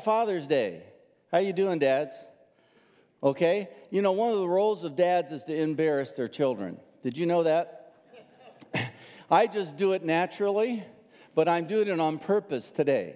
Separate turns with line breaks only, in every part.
Father's Day. How you doing, dads? Okay. You know, one of the roles of dads is to embarrass their children. Did you know that? I just do it naturally, but I'm doing it on purpose today.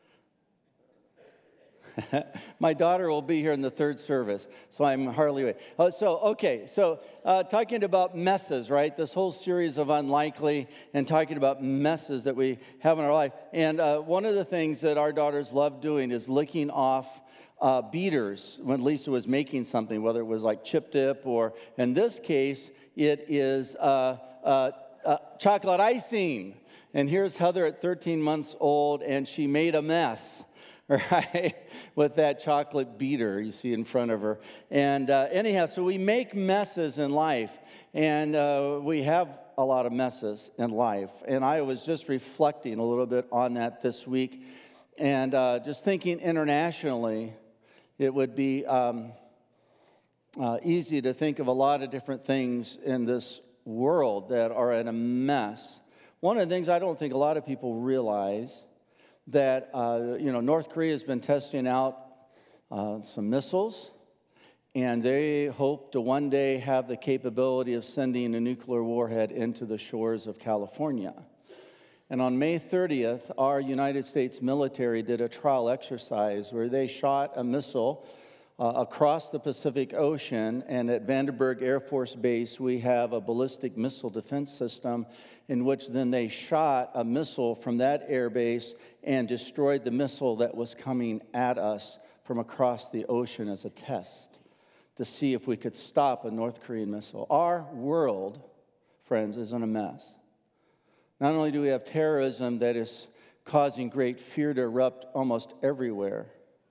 My daughter will be here in the third service, so I'm hardly waiting. So talking about messes, right? This whole series of unlikely and talking about messes that we have in our life. And one of the things that our daughters love doing is licking off beaters when Lisa was making something, whether it was like chip dip or, in this case, it is chocolate icing. And here's Heather at 13 months old, and she made a mess. Right, with that chocolate beater you see in front of her. And anyhow, so we make messes in life, and we have a lot of messes in life. And I was just reflecting a little bit on that this week, and just thinking internationally, it would be easy to think of a lot of different things in this world that are in a mess. One of the things I don't think a lot of people realize that, North Korea has been testing out some missiles, and they hope to one day have the capability of sending a nuclear warhead into the shores of California. And on May 30th, our United States military did a trial exercise where they shot a missile across the Pacific Ocean, and at Vandenberg Air Force Base, we have a ballistic missile defense system in which then they shot a missile from that air base and destroyed the missile that was coming at us from across the ocean as a test to see if we could stop a North Korean missile. Our world, friends, is in a mess. Not only do we have terrorism that is causing great fear to erupt almost everywhere,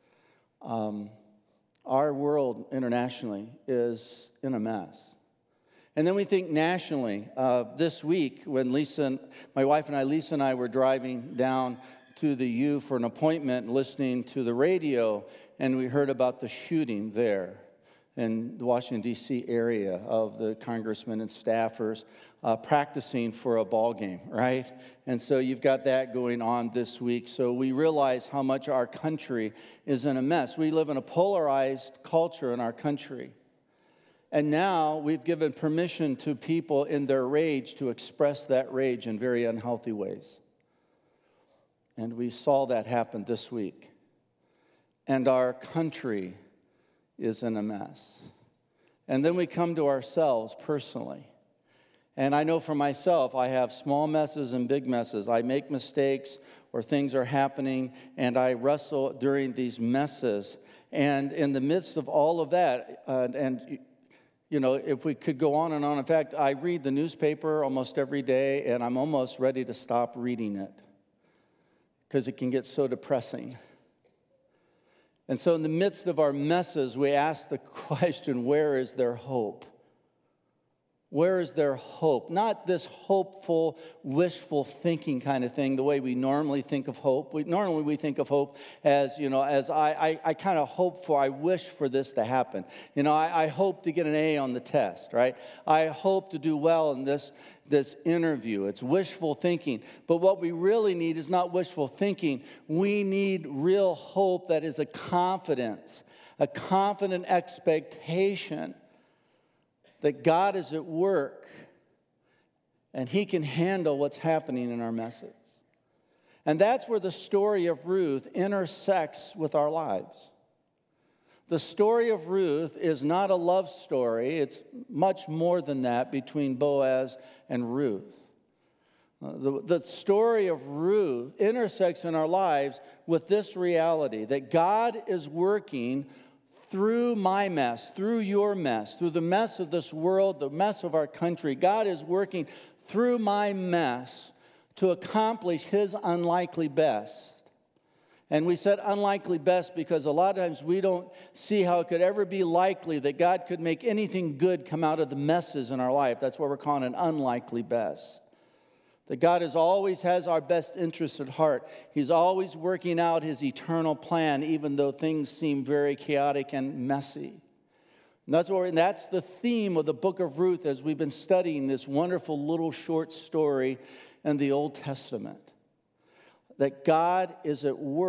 our world internationally is in a mess. And then we think nationally. This week, when my wife and I, Lisa and I, were driving down to the U for an appointment, listening to the radio, and we heard about the shooting there in the Washington, D.C. area of the congressmen and staffers practicing for a ball game, right? And so you've got that going on this week. So we realize how much our country is in a mess. We live in a polarized culture in our country. And now we've given permission to people in their rage to express that rage in very unhealthy ways. And we saw that happen this week. And our country is in a mess. And then we come to ourselves personally. And I know for myself, I have small messes and big messes. I make mistakes or things are happening, and I wrestle during these messes. And in the midst of all of that, if we could go on and on. In fact, I read the newspaper almost every day, and I'm almost ready to stop reading it because it can get so depressing. And so in the midst of our messes, we ask the question, where is there hope? Where is there hope? Not this hopeful, wishful thinking kind of thing, the way we normally think of hope. Normally we think of hope as, as I kind of hope for, I wish for this to happen. I hope to get an A on the test, right? I hope to do well in this interview. It's wishful thinking. But what we really need is not wishful thinking. We need real hope that is a confident expectation that God is at work and He can handle what's happening in our messes. And that's where the story of Ruth intersects with our lives. The story of Ruth is not a love story. It's much more than that between Boaz and Ruth. The story of Ruth intersects in our lives with this reality, that God is working through my mess, through your mess, through the mess of this world, the mess of our country. God is working through my mess to accomplish His unlikely best. And we said unlikely best because a lot of times we don't see how it could ever be likely that God could make anything good come out of the messes in our life. That's what we're calling an unlikely best. That God always has our best interest at heart. He's always working out His eternal plan, even though things seem very chaotic and messy. And that's the theme of the book of Ruth as we've been studying this wonderful little short story in the Old Testament. That God is at work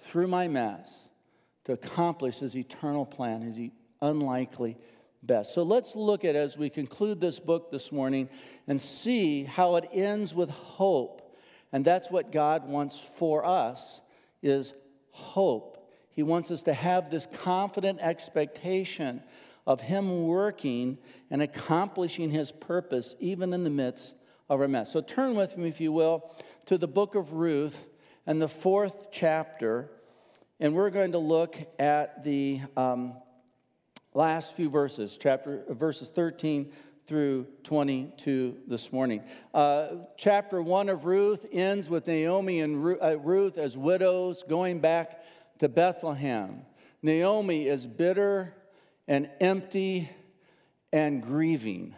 through my mess to accomplish his eternal plan, his unlikely best. So let's look at, as we conclude this book this morning, and see how it ends with hope. And that's what God wants for us, is hope. He wants us to have this confident expectation of him working and accomplishing his purpose even in the midst of our mess. So turn with me, if you will, to the book of Ruth and the 4th chapter. And we're going to look at the last few verses, verses 13 through 22 this morning. Chapter 1 of Ruth ends with Naomi and Ruth as widows going back to Bethlehem. Naomi is bitter and empty and grieving.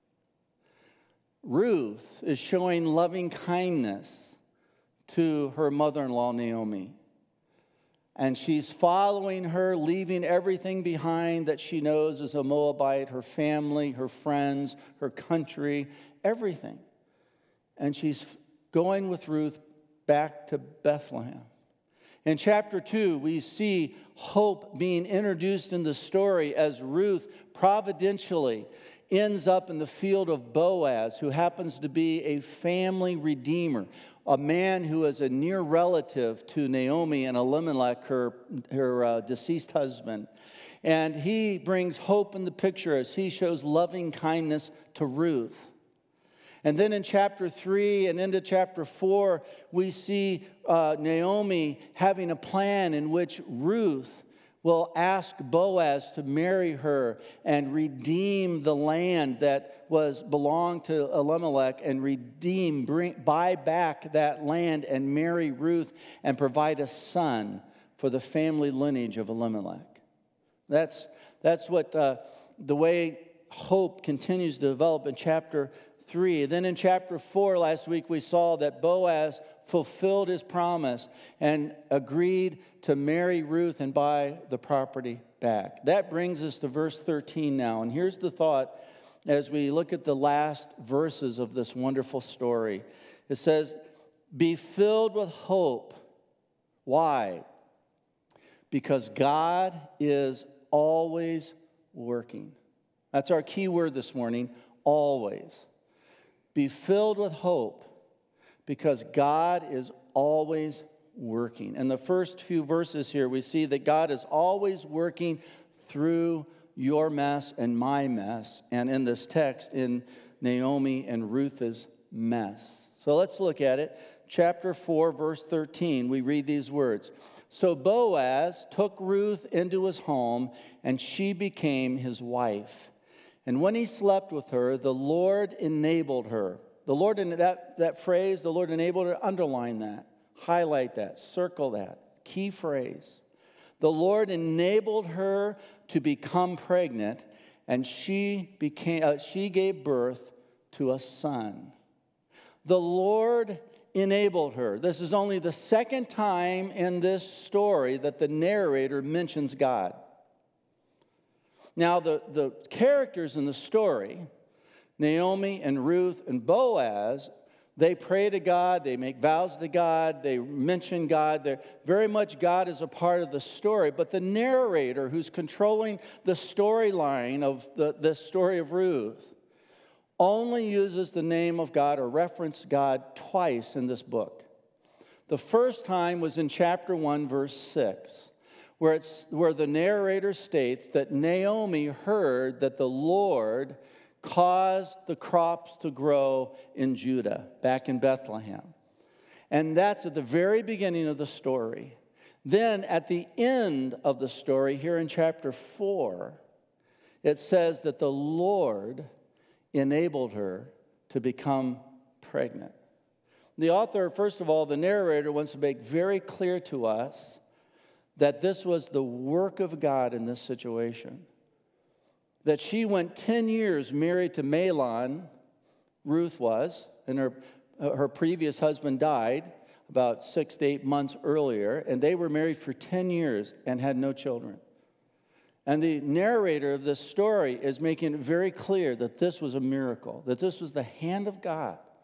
Ruth is showing loving kindness to her mother-in-law, Naomi. And she's following her, leaving everything behind that she knows as a Moabite, her family, her friends, her country, everything. And she's going with Ruth back to Bethlehem. In chapter 2, we see hope being introduced in the story as Ruth providentially ends up in the field of Boaz, who happens to be a family redeemer, a man who is a near relative to Naomi and Elimelech, her deceased husband. And he brings hope in the picture as he shows loving kindness to Ruth. And then in chapter 3 and into chapter 4, we see Naomi having a plan in which Ruth will ask Boaz to marry her and redeem the land that belonged to Elimelech, and buy back that land and marry Ruth and provide a son for the family lineage of Elimelech. That's what the way hope continues to develop in chapter 3. Then in chapter 4 last week, we saw that Boaz fulfilled his promise and agreed to marry Ruth and buy the property back. That brings us to verse 13 now. And here's the thought as we look at the last verses of this wonderful story. It says, "Be filled with hope." Why? Because God is always working. That's our key word this morning, always. Be filled with hope, because God is always working. In the first few verses here, we see that God is always working through your mess and my mess, and in this text, in Naomi and Ruth's mess. So let's look at it. Chapter 4, verse 13, we read these words. "So Boaz took Ruth into his home, and she became his wife. And when he slept with her, the Lord enabled her." The Lord, in that phrase, the Lord enabled her, underline that, highlight that, circle that, key phrase. The Lord enabled her to become pregnant, and she gave birth to a son. The Lord enabled her. This is only the second time in this story that the narrator mentions God. Now, the characters in the story, Naomi and Ruth and Boaz, they pray to God, they make vows to God, they mention God. They're very much God is a part of the story. But the narrator who's controlling the storyline of the story of Ruth only uses the name of God or reference God twice in this book. The first time was in chapter 1, verse 6. Where the narrator states that Naomi heard that the Lord caused the crops to grow in Judah, back in Bethlehem. And that's at the very beginning of the story. Then at the end of the story, here in chapter 4, it says that the Lord enabled her to become pregnant. The author, first of all, the narrator, wants to make very clear to us that this was the work of God in this situation. That she went 10 years married to Mahlon, Ruth was, and her previous husband died about 6 to 8 months earlier, and they were married for 10 years and had no children. And the narrator of this story is making it very clear that this was a miracle, that this was the hand of God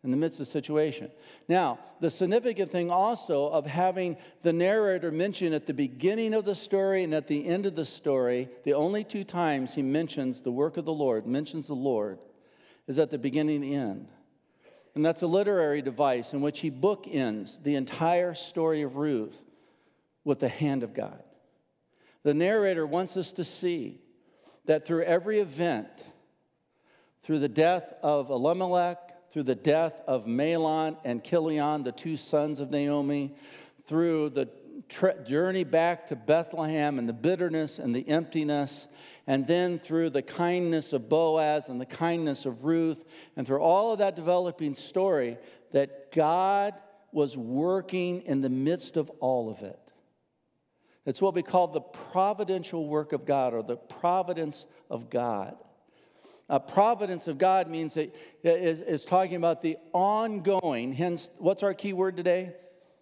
in the midst of the situation. Now, the significant thing also of having the narrator mention at the beginning of the story and at the end of the story, the only two times he mentions the work of the Lord, mentions the Lord, is at the beginning and the end. And that's a literary device in which he bookends the entire story of Ruth with the hand of God. The narrator wants us to see that through every event, through the death of Elimelech, through the death of Mahlon and Chilion, the two sons of Naomi, through the journey back to Bethlehem and the bitterness and the emptiness, and then through the kindness of Boaz and the kindness of Ruth, and through all of that developing story, that God was working in the midst of all of it. It's what we call the providential work of God, or the providence of God. Providence of God means that is talking about the ongoing, hence, what's our key word today?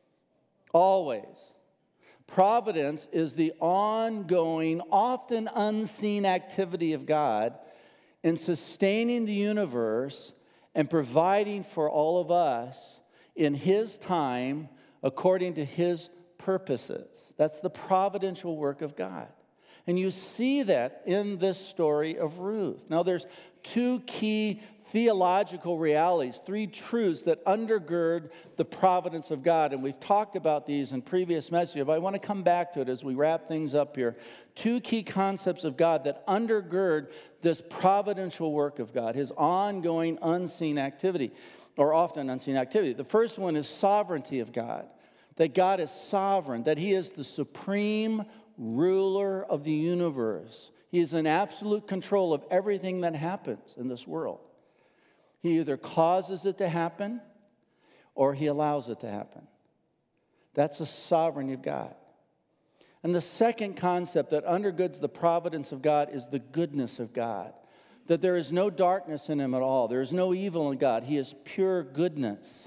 Always. Providence is the ongoing, often unseen activity of God in sustaining the universe and providing for all of us in His time according to His purposes. That's the providential work of God. And you see that in this story of Ruth. Now, there's two key theological realities, three truths that undergird the providence of God. And we've talked about these in previous messages, but I want to come back to it as we wrap things up here. Two key concepts of God that undergird this providential work of God, His ongoing unseen activity, or often unseen activity. The first one is sovereignty of God, that God is sovereign, that He is the supreme ruler of the universe. He is in absolute control of everything that happens in this world. He either causes it to happen or He allows it to happen. That's the sovereignty of God. And the second concept that undergirds the providence of God is the goodness of God. That there is no darkness in Him at all. There is no evil in God. He is pure goodness.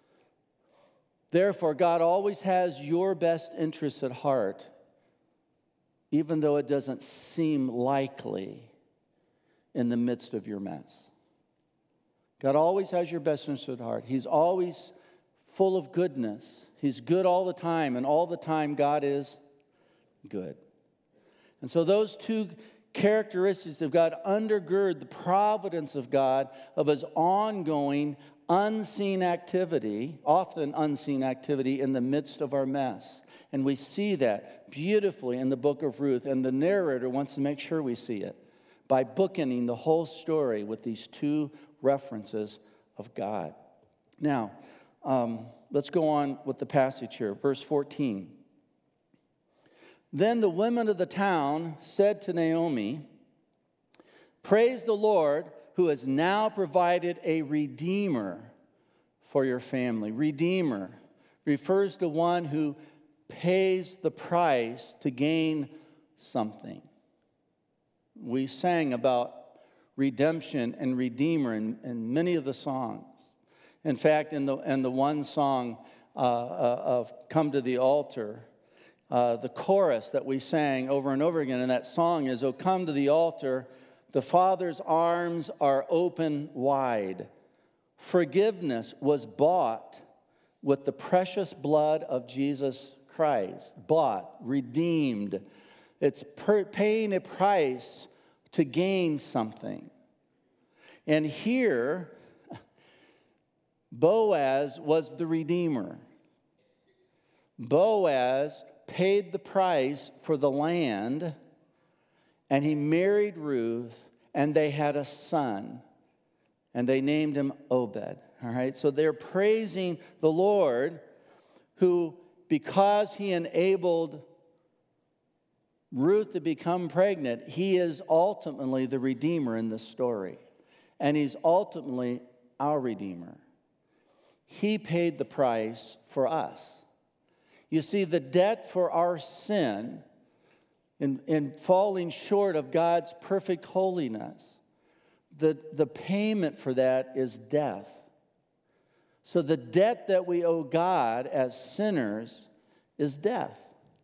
Therefore, God always has your best interests at heart, even though it doesn't seem likely in the midst of your mess. God always has your best interest at heart. He's always full of goodness. He's good all the time, and all the time God is good. And so those two characteristics of God undergird the providence of God, of His ongoing, unseen activity, often unseen activity in the midst of our mess. And we see that beautifully in the book of Ruth, and the narrator wants to make sure we see it by bookending the whole story with these two references of God. Now, let's go on with the passage here. Verse 14. Then the women of the town said to Naomi, "Praise the Lord, who has now provided a redeemer for your family." Redeemer refers to one who pays the price to gain something. We sang about redemption and redeemer in many of the songs. In fact, in the one song of "Come to the Altar," the chorus that we sang over and over again in that song is, "Oh, come to the altar, the Father's arms are open wide. Forgiveness was bought with the precious blood of Jesus Christ." Bought, redeemed. It's paying a price to gain something. And here, Boaz was the redeemer. Boaz paid the price for the land, and he married Ruth, and they had a son, and they named him Obed. All right, so they're praising the Lord, who, because He enabled Ruth to become pregnant, He is ultimately the Redeemer in this story. And He's ultimately our Redeemer. He paid the price for us. You see, the debt for our sin in falling short of God's perfect holiness, the payment for that is death. So the debt that we owe God as sinners is death.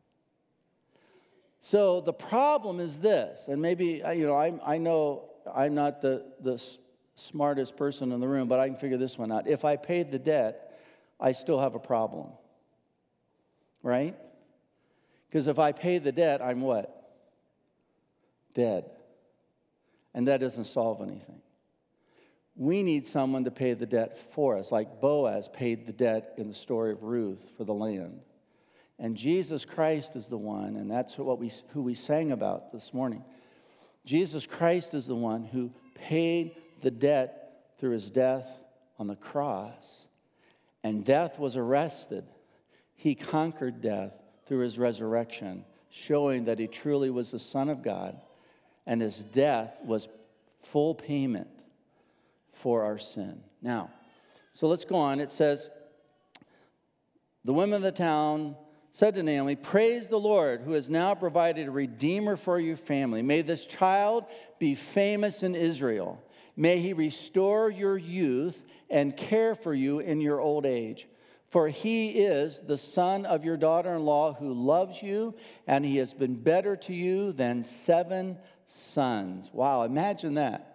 So the problem is this, and maybe, I know I'm not the smartest person in the room, but I can figure this one out. If I paid the debt, I still have a problem. Right? Because if I pay the debt, I'm what? Dead. And that doesn't solve anything. We need someone to pay the debt for us, like Boaz paid the debt in the story of Ruth for the land. And Jesus Christ is the one, and that's who we sang about this morning. Jesus Christ is the one who paid the debt through his death on the cross. And death was arrested. He conquered death through his resurrection, showing that he truly was the Son of God, and his death was full payment for our sin. Now, so let's go on. It says, the women of the town said to Naomi, "Praise the Lord, who has now provided a redeemer for your family. May this child be famous in Israel. May he restore your youth and care for you in your old age. For he is the son of your daughter-in-law who loves you, and he has been better to you than 7 sons." Wow, imagine that.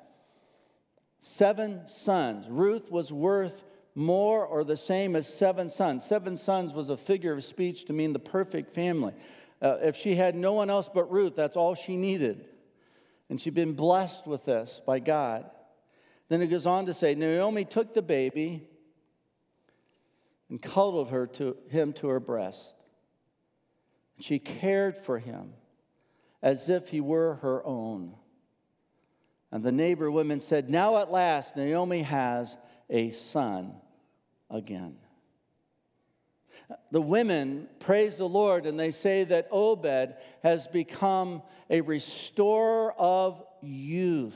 7 sons. Ruth was worth more or the same as 7 sons. 7 sons was a figure of speech to mean the perfect family. If she had no one else but Ruth, that's all she needed. And she'd been blessed with this by God. Then it goes on to say, Naomi took the baby and cuddled him to her breast. She cared for him as if he were her own. And the neighbor women said, "Now at last Naomi has a son again." The women praise the Lord, and they say that Obed has become a restorer of youth.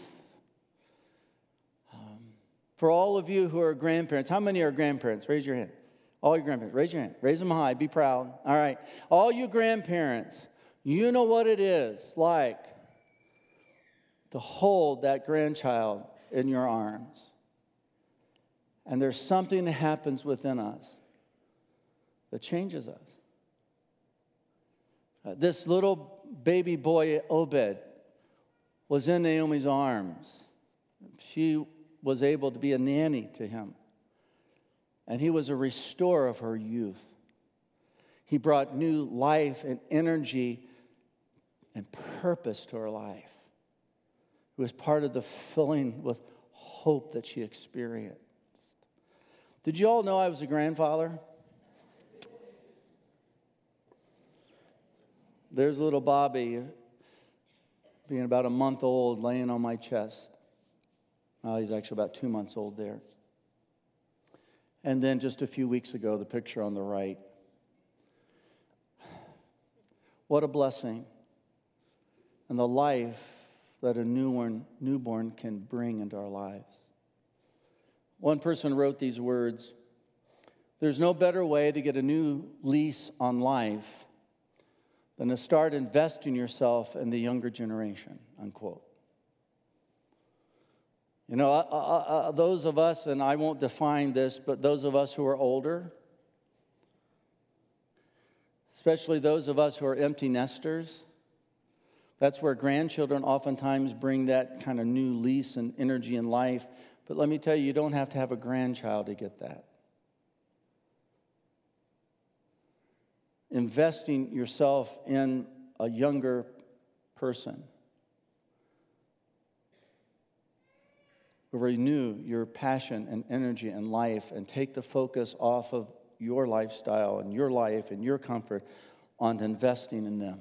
For all of you who are grandparents, how many are grandparents? Raise your hand. All your grandparents, raise your hand. Raise them high, be proud. All right. All you grandparents, you know what it is like to hold that grandchild in your arms. And there's something that happens within us that changes us. This little baby boy, Obed, was in Naomi's arms. She was able to be a nanny to him. And he was a restorer of her youth. He brought new life and energy and purpose to her life. It was part of the filling with hope that she experienced. Did you all know I was a grandfather? There's little Bobby, being about a month old, laying on my chest. He's actually about 2 months old there. And then just a few weeks ago, the picture on the right. What a blessing. And the life that a newborn can bring into our lives. One person wrote these words, "There's no better way to get a new lease on life than to start investing yourself in the younger generation," unquote. You know, those of us, and I won't define this, but those of us who are older, especially those of us who are empty nesters, that's where grandchildren oftentimes bring that kind of new lease and energy in life. But let me tell you, you don't have to have a grandchild to get that. Investing yourself in a younger person will renew your passion and energy and life and take the focus off of your lifestyle and your life and your comfort on investing in them.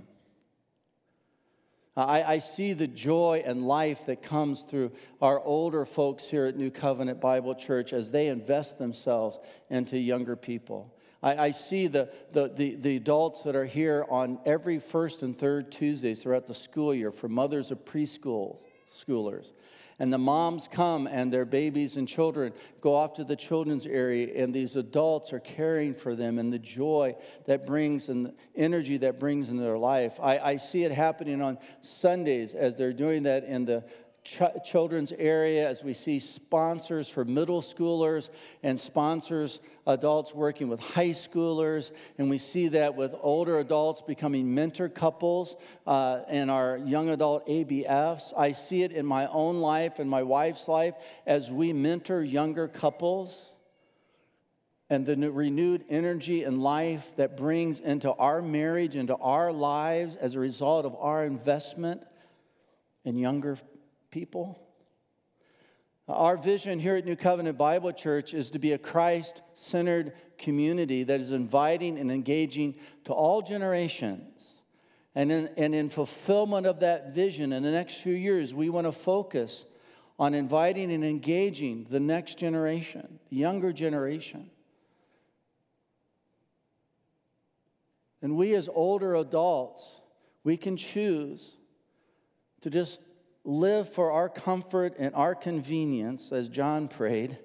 I see the joy and life that comes through our older folks here at New Covenant Bible Church as they invest themselves into younger people. I see the adults that are here on every first and third Tuesdays throughout the school year for mothers of preschoolers. And the moms come and their babies and children go off to the children's area, and these adults are caring for them, and the joy that brings and the energy that brings into their life. I see it happening on Sundays as they're doing that in the children's area, as we see sponsors for middle schoolers and sponsors adults working with high schoolers, and we see that with older adults becoming mentor couples in our young adult ABFs. I see it in my own life and my wife's life as we mentor younger couples, and the renewed energy and life that brings into our marriage, into our lives as a result of our investment in younger people. Our vision here at New Covenant Bible Church is to be a Christ-centered community that is inviting and engaging to all generations. And in fulfillment of that vision, in the next few years, we want to focus on inviting and engaging the next generation, the younger generation. And we as older adults, we can choose to just live for our comfort and our convenience, as John prayed,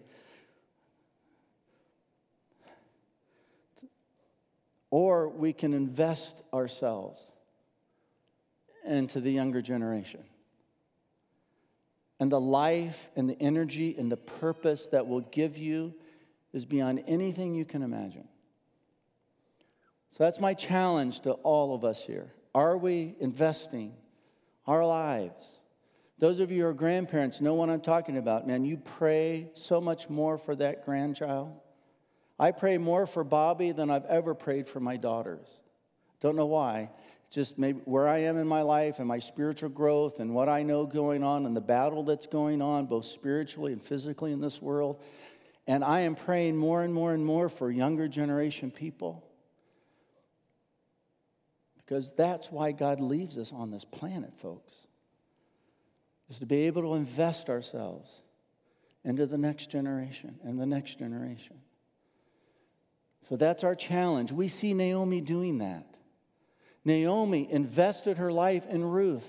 or we can invest ourselves into the younger generation. And the life and the energy and the purpose that will give you is beyond anything you can imagine. So that's my challenge to all of us here. Are we investing our lives? Those of you who are grandparents know what I'm talking about. Man, you pray so much more for that grandchild. I pray more for Bobby than I've ever prayed for my daughters. Don't know why. Just maybe where I am in my life and my spiritual growth and what I know going on and the battle that's going on, both spiritually and physically in this world. And I am praying more and more and more for younger generation people. Because that's why God leaves us on this planet, folks. Is to be able to invest ourselves into the next generation and the next generation. So that's our challenge. We see Naomi doing that. Naomi invested her life in Ruth.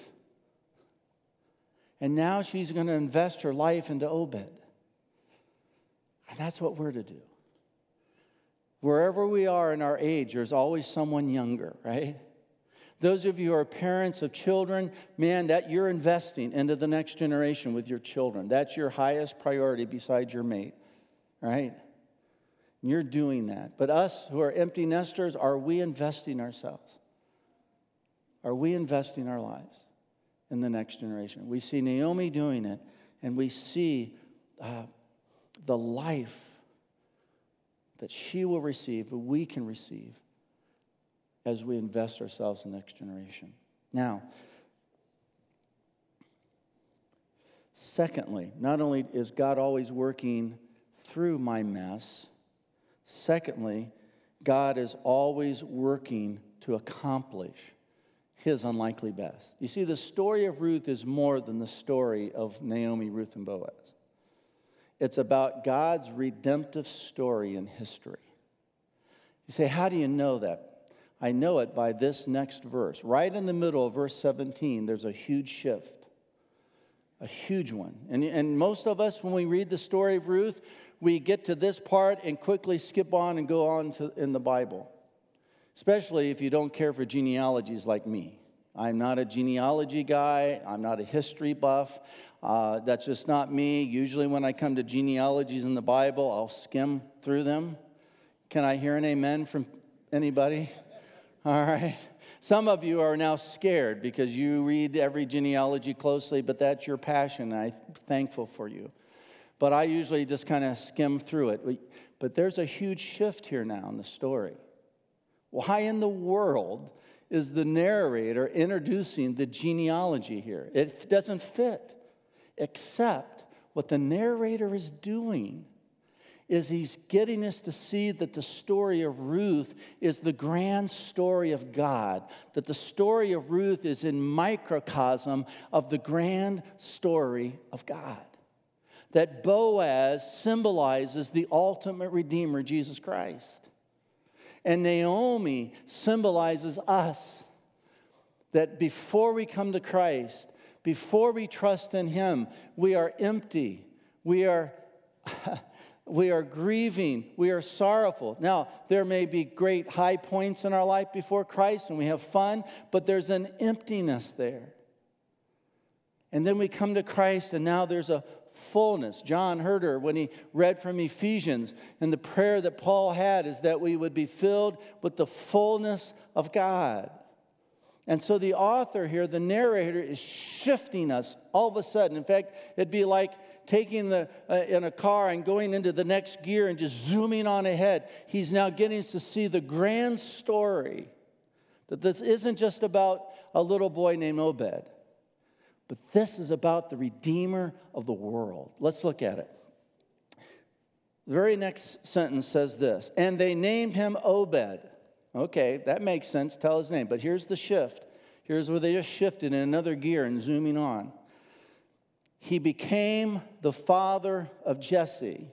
And now she's going to invest her life into Obed. And that's what we're to do. Wherever we are in our age, there's always someone younger, right? Those of you who are parents of children, man, that you're investing into the next generation with your children. That's your highest priority besides your mate, right? And you're doing that. But us who are empty nesters, are we investing ourselves? Are we investing our lives in the next generation? We see Naomi doing it, and we see the life that she will receive, that we can receive, as we invest ourselves in the next generation. Now, secondly, not only is God always working through my mess, secondly, God is always working to accomplish His unlikely best. You see, the story of Ruth is more than the story of Naomi, Ruth, and Boaz. It's about God's redemptive story in history. You say, how do you know that? I know it by this next verse. Right in the middle of verse 17, there's a huge shift. A huge one. And most of us, when we read the story of Ruth, we get to this part and quickly skip on and go on in the Bible. Especially if you don't care for genealogies like me. I'm not a genealogy guy. I'm not a history buff. That's just not me. Usually when I come to genealogies in the Bible, I'll skim through them. Can I hear an amen from anybody? All right. Some of you are now scared because you read every genealogy closely, but that's your passion. I'm thankful for you. But I usually just kind of skim through it. But there's a huge shift here now in the story. Why in the world is the narrator introducing the genealogy here? It doesn't fit, except what the narrator is doing is he's getting us to see that the story of Ruth is the grand story of God, that the story of Ruth is in microcosm of the grand story of God, that Boaz symbolizes the ultimate Redeemer, Jesus Christ, and Naomi symbolizes us, that before we come to Christ, before we trust in Him, we are empty, we are grieving. We are sorrowful. Now, there may be great high points in our life before Christ and we have fun, but there's an emptiness there. And then we come to Christ, and now there's a fullness. John Herder, when he read from Ephesians, and the prayer that Paul had is that we would be filled with the fullness of God. And so the author here, the narrator, is shifting us all of a sudden. In fact, it'd be like taking in a car and going into the next gear and just zooming on ahead. He's now getting us to see the grand story, that this isn't just about a little boy named Obed, but this is about the Redeemer of the world. Let's look at it. The very next sentence says this, and they named him Obed. Okay, that makes sense. Tell his name. But here's the shift. Here's where they just shifted in another gear and zooming on. He became the father of Jesse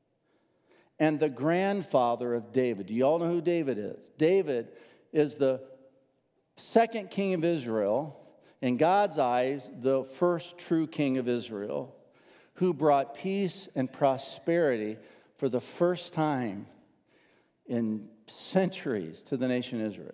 and the grandfather of David. Do you all know who David is? David is the second king of Israel, in God's eyes, the first true king of Israel, who brought peace and prosperity for the first time in centuries to the nation Israel.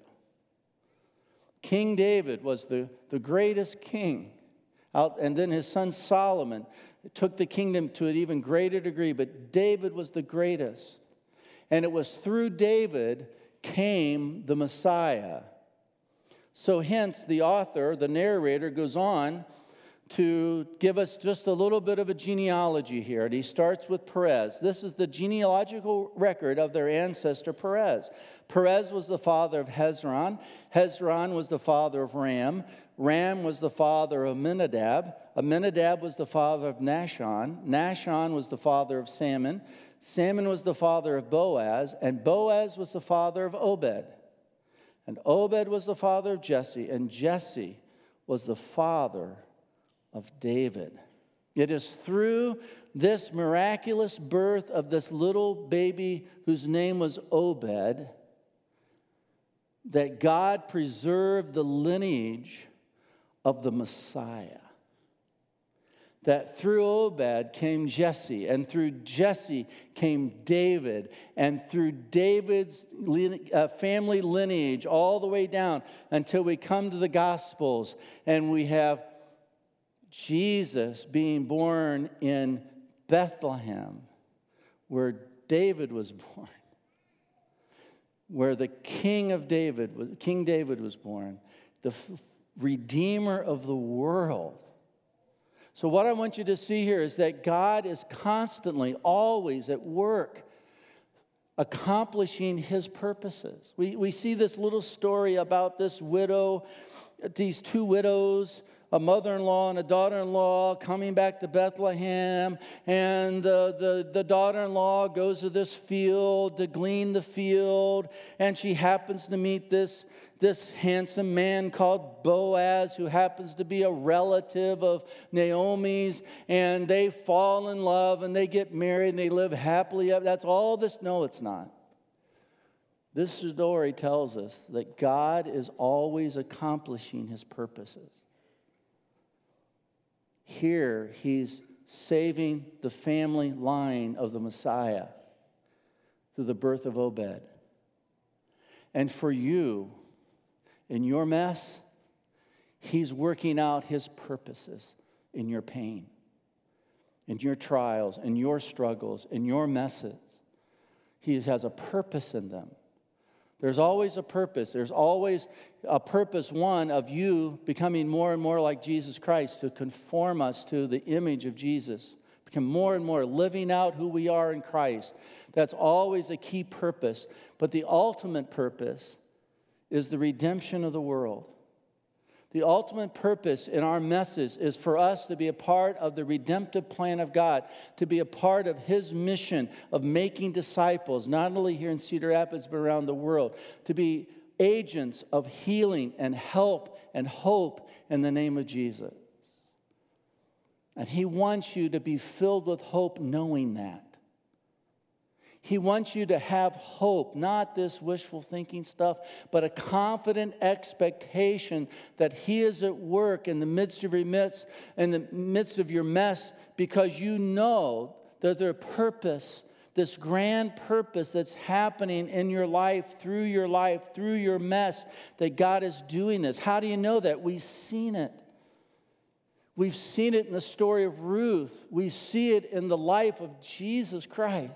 King David was the greatest king. And then his son Solomon took the kingdom to an even greater degree, but David was the greatest. And it was through David came the Messiah. So hence, the author, the narrator, goes on to give us just a little bit of a genealogy here. And he starts with Perez. This is the genealogical record of their ancestor Perez. Perez was the father of Hezron. Hezron was the father of Ram. Ram was the father of Amminadab. Amminadab was the father of Nahshon. Nahshon was the father of Salmon. Salmon was the father of Boaz. And Boaz was the father of Obed. And Obed was the father of Jesse. And Jesse was the father of David. It is through this miraculous birth of this little baby whose name was Obed that God preserved the lineage of the Messiah. That through Obed came Jesse, and through Jesse came David, and through David's family lineage all the way down until we come to the Gospels, and we have Jesus being born in Bethlehem, where David was born, where the King David was born, the Redeemer of the world. So what I want you to see here is that God is constantly, always at work, accomplishing His purposes. We see this little story about this widow, these two widows, a mother-in-law and a daughter-in-law coming back to Bethlehem, and the daughter-in-law goes to this field to glean the field, and she happens to meet this handsome man called Boaz, who happens to be a relative of Naomi's, and they fall in love, and they get married, and they live happily. That's all this. No, it's not. This story tells us that God is always accomplishing His purposes. Here, He's saving the family line of the Messiah through the birth of Obed. And for you, in your mess, He's working out His purposes in your pain, in your trials, in your struggles, in your messes. He has a purpose in them. There's always a purpose. There's always a purpose, one, of you becoming more and more like Jesus Christ, to conform us to the image of Jesus. Become more and more living out who we are in Christ. That's always a key purpose. But the ultimate purpose is the redemption of the world. The ultimate purpose in our message is for us to be a part of the redemptive plan of God, to be a part of His mission of making disciples, not only here in Cedar Rapids, but around the world, to be agents of healing and help and hope in the name of Jesus. And He wants you to be filled with hope knowing that. He wants you to have hope, not this wishful thinking stuff, but a confident expectation that He is at work in the midst of your mess, because you know that there's purpose, this grand purpose that's happening in your life, through your mess, that God is doing this. How do you know that? We've seen it. We've seen it in the story of Ruth. We see it in the life of Jesus Christ.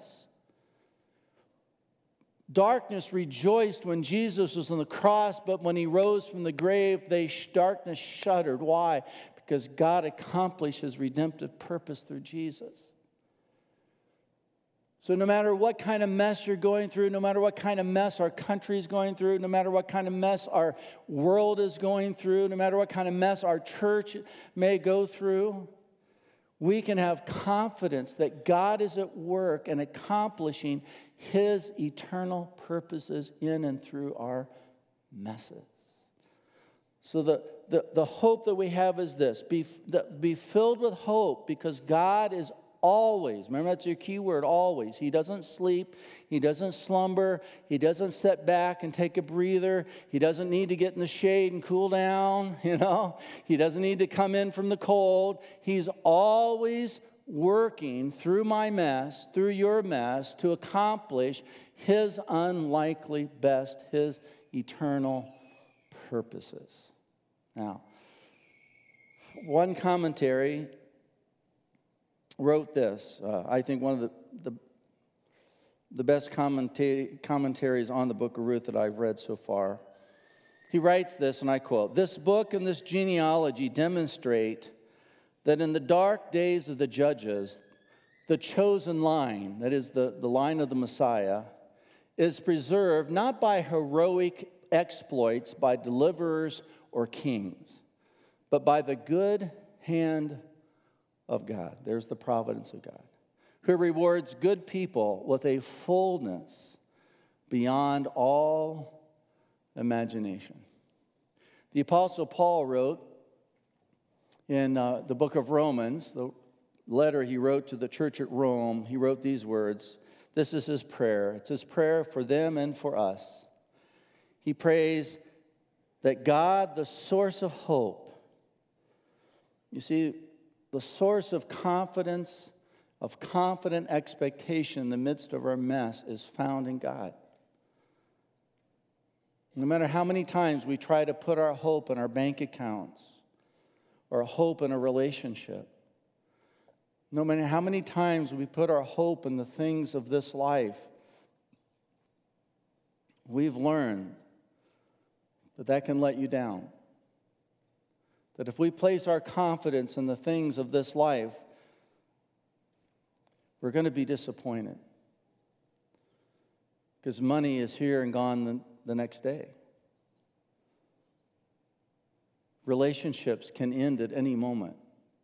Darkness rejoiced when Jesus was on the cross, but when he rose from the grave, darkness shuddered. Why? Because God accomplished his redemptive purpose through Jesus. So no matter what kind of mess you're going through, no matter what kind of mess our country is going through, no matter what kind of mess our world is going through, no matter what kind of mess our church may go through, we can have confidence that God is at work and accomplishing his eternal purposes in and through our messes. So the hope that we have is this: be filled with hope, because God is always, remember that's your key word, always. He doesn't sleep. He doesn't slumber. He doesn't sit back and take a breather. He doesn't need to get in the shade and cool down, He doesn't need to come in from the cold. He's always working through my mess, through your mess, to accomplish his unlikely best, his eternal purposes. Now, one commentary wrote this. I think one of the best commentaries on the book of Ruth that I've read so far. He writes this, and I quote, "This book and this genealogy demonstrate that in the dark days of the judges, the chosen line, that is the line of the Messiah, is preserved not by heroic exploits by deliverers or kings, but by the good hand of God." There's the providence of God, who rewards good people with a fullness beyond all imagination. The Apostle Paul wrote in the book of Romans, the letter he wrote to the church at Rome, he wrote these words. This is his prayer. It's his prayer for them and for us. He prays that God, the source of hope, you see, the source of confidence, of confident expectation in the midst of our mess, is found in God. No matter how many times we try to put our hope in our bank accounts or hope in a relationship, no matter how many times we put our hope in the things of this life, we've learned that can let you down. That if we place our confidence in the things of this life, we're going to be disappointed. Because money is here and gone the next day. Relationships can end at any moment.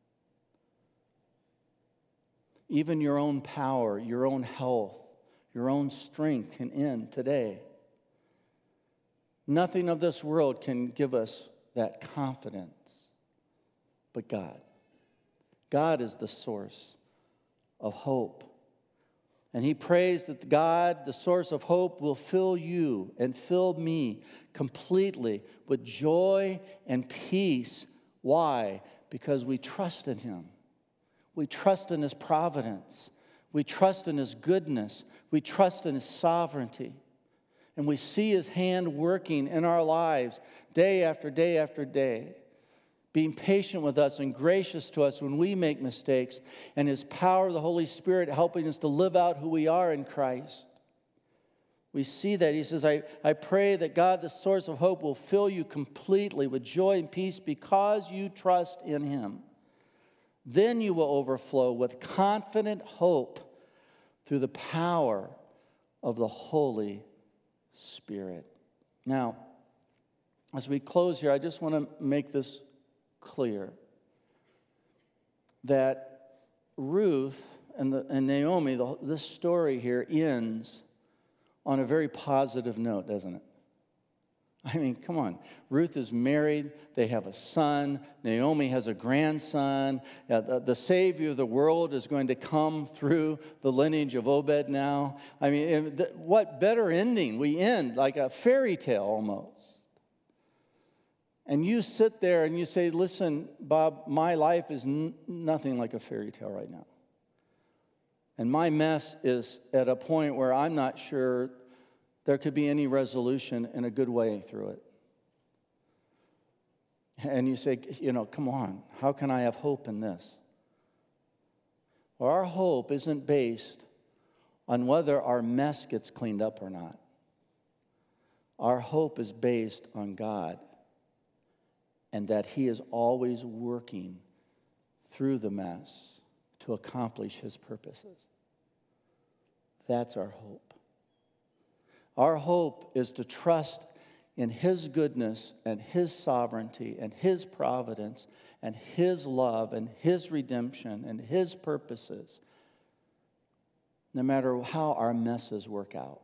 Even your own power, your own health, your own strength can end today. Nothing of this world can give us that confidence but God. God is the source of hope. And he prays that God, the source of hope, will fill you and fill me completely with joy and peace. Why? Because we trust in him. We trust in his providence. We trust in his goodness. We trust in his sovereignty. And we see his hand working in our lives day after day after day, being patient with us and gracious to us when we make mistakes, and his power of the Holy Spirit helping us to live out who we are in Christ. We see that. He says, I pray that God, the source of hope, will fill you completely with joy and peace because you trust in him. Then you will overflow with confident hope through the power of the Holy Spirit. Now, as we close here, I just want to make this clear that Ruth and Naomi, this story here ends on a very positive note, doesn't it? I mean, come on. Ruth is married. They have a son. Naomi has a grandson. The Savior of the world is going to come through the lineage of Obed now. I mean, what better ending? We end like a fairy tale almost. And you sit there and you say, listen, Bob, my life is nothing like a fairy tale right now. And my mess is at a point where I'm not sure there could be any resolution in a good way through it. And you say, come on, how can I have hope in this? Well, our hope isn't based on whether our mess gets cleaned up or not. Our hope is based on God and that He is always working through the mess to accomplish His purposes. That's our hope. Our hope is to trust in His goodness and His sovereignty and His providence and His love and His redemption and His purposes, no matter how our messes work out.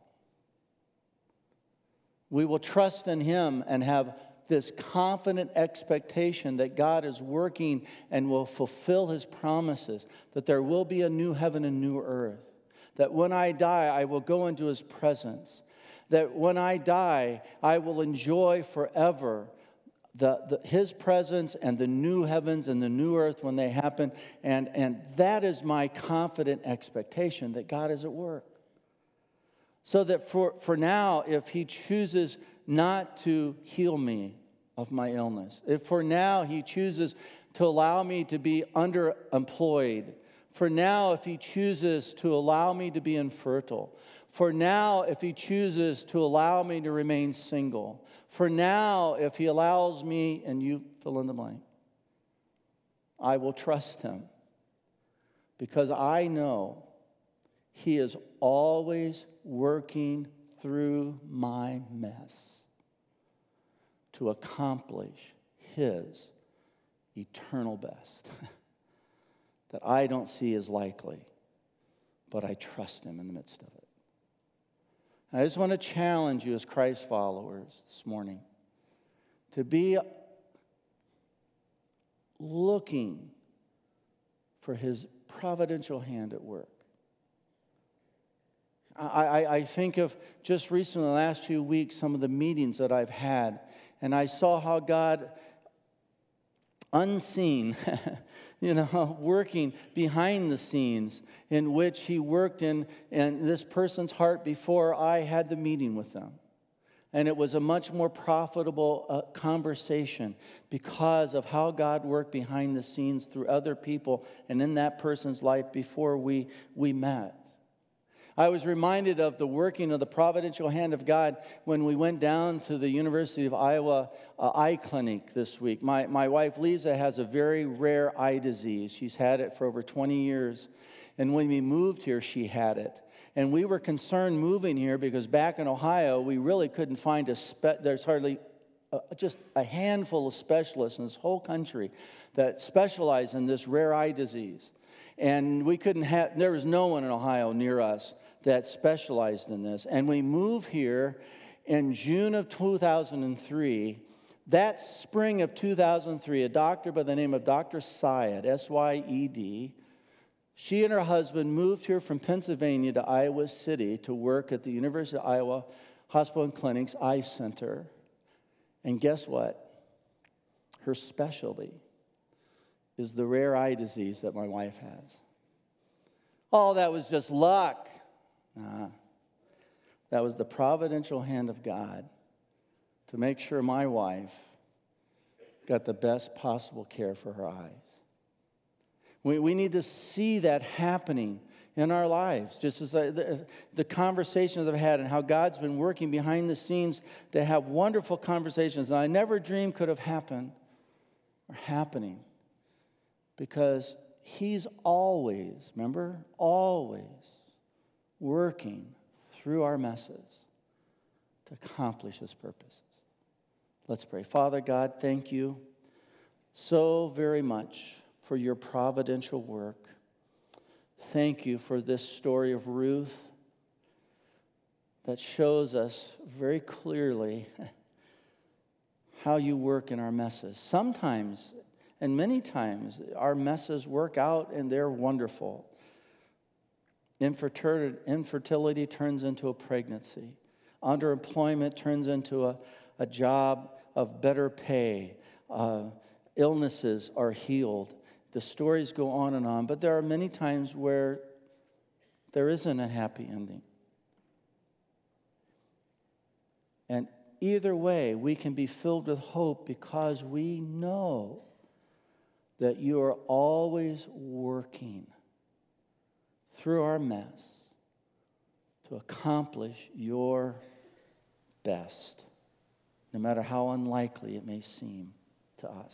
We will trust in Him and have this confident expectation that God is working and will fulfill His promises, that there will be a new heaven and new earth, that when I die, I will go into His presence, that when I die, I will enjoy forever His presence and the new heavens and the new earth when they happen. And that is my confident expectation that God is at work. So that for now, if He chooses not to heal me of my illness, if for now He chooses to allow me to be underemployed, for now if He chooses to allow me to be infertile, for now if He chooses to allow me to remain single, for now if He allows me, and you fill in the blank, I will trust Him because I know He is always working through my mess to accomplish His eternal best that I don't see as likely, but I trust Him in the midst of it. I just want to challenge you as Christ followers this morning to be looking for His providential hand at work. I think of just recently, the last few weeks, some of the meetings that I've had, and I saw how God, unseen, working behind the scenes, in which He worked in this person's heart before I had the meeting with them. And it was a much more profitable conversation because of how God worked behind the scenes through other people and in that person's life before we met. I was reminded of the working of the providential hand of God when we went down to the University of Iowa eye clinic this week. My wife, Lisa, has a very rare eye disease. She's had it for over 20 years. And when we moved here, she had it. And we were concerned moving here because back in Ohio, we really couldn't find there's hardly just a handful of specialists in this whole country that specialize in this rare eye disease. And there was no one in Ohio near us that specialized in this. And we moved here in June of 2003. That spring of 2003, a doctor by the name of Dr. Syed, S-Y-E-D, she and her husband moved here from Pennsylvania to Iowa City to work at the University of Iowa Hospital and Clinic's Eye Center. And guess what? Her specialty is the rare eye disease that my wife has. Oh, that was just luck. That was the providential hand of God to make sure my wife got the best possible care for her eyes. We need to see that happening in our lives, just as the conversations I've had and how God's been working behind the scenes to have wonderful conversations that I never dreamed could have happened are happening because He's always, remember, always working through our messes to accomplish His purposes. Let's pray. Father God, thank You so very much for Your providential work. Thank You for this story of Ruth that shows us very clearly how You work in our messes. Sometimes, and many times, our messes work out and they're wonderful. Infertility turns into a pregnancy. Underemployment turns into a job of better pay. Illnesses are healed. The stories go on, but there are many times where there isn't a happy ending. And either way, we can be filled with hope because we know that you are always working through our mess to accomplish your best, no matter how unlikely it may seem to us.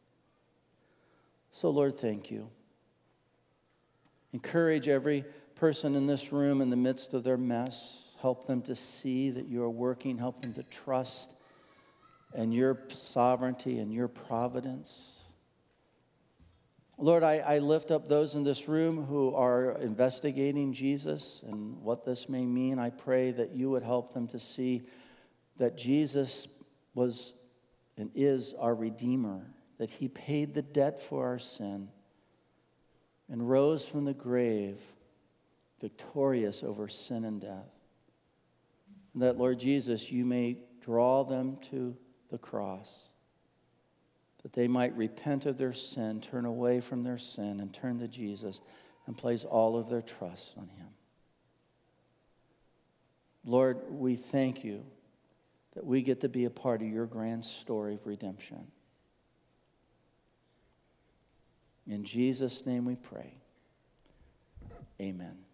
So, Lord, thank you. Encourage every person in this room in the midst of their mess. Help them to see that you are working. Help them to trust in your sovereignty and your providence. Lord, I lift up those in this room who are investigating Jesus and what this may mean. I pray that you would help them to see that Jesus was and is our Redeemer, that he paid the debt for our sin and rose from the grave victorious over sin and death. And that, Lord Jesus, you may draw them to the cross, that they might repent of their sin, turn away from their sin, and turn to Jesus and place all of their trust on him. Lord, we thank you that we get to be a part of your grand story of redemption. In Jesus' name we pray. Amen.